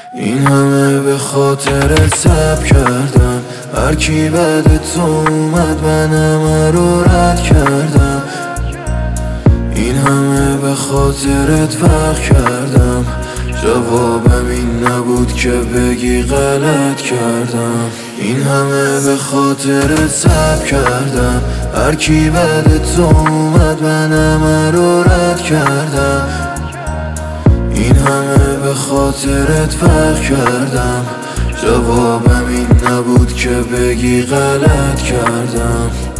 این همه به خاطرت صبر کردم، هر کی بعد تو اومد من همه رو رد کردم. این همه به خاطرت فرق کردم، جوابم این نبود که بگی غلط کردم. این همه به خاطرت صبر کردم، هر کی بعد تو اومد من همه رو رد کردم. این همه به خاطرت فرق کردم، جوابم این نبود که بگی غلط کردم.